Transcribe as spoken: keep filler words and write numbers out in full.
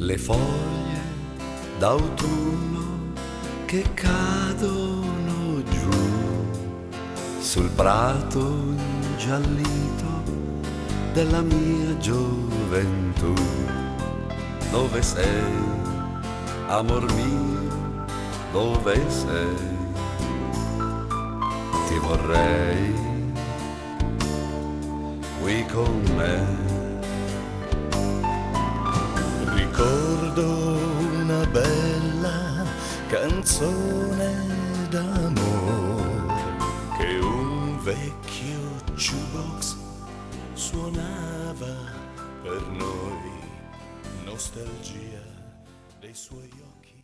Le foglie d'autunno che cadono giù sul prato ingiallito della mia gioventù. Dove sei, amor mio, dove sei? Ti vorrei qui con me. Ricordo una bella canzone d'amore che un vecchio jukebox suonava per noi, nostalgia dei suoi occhi.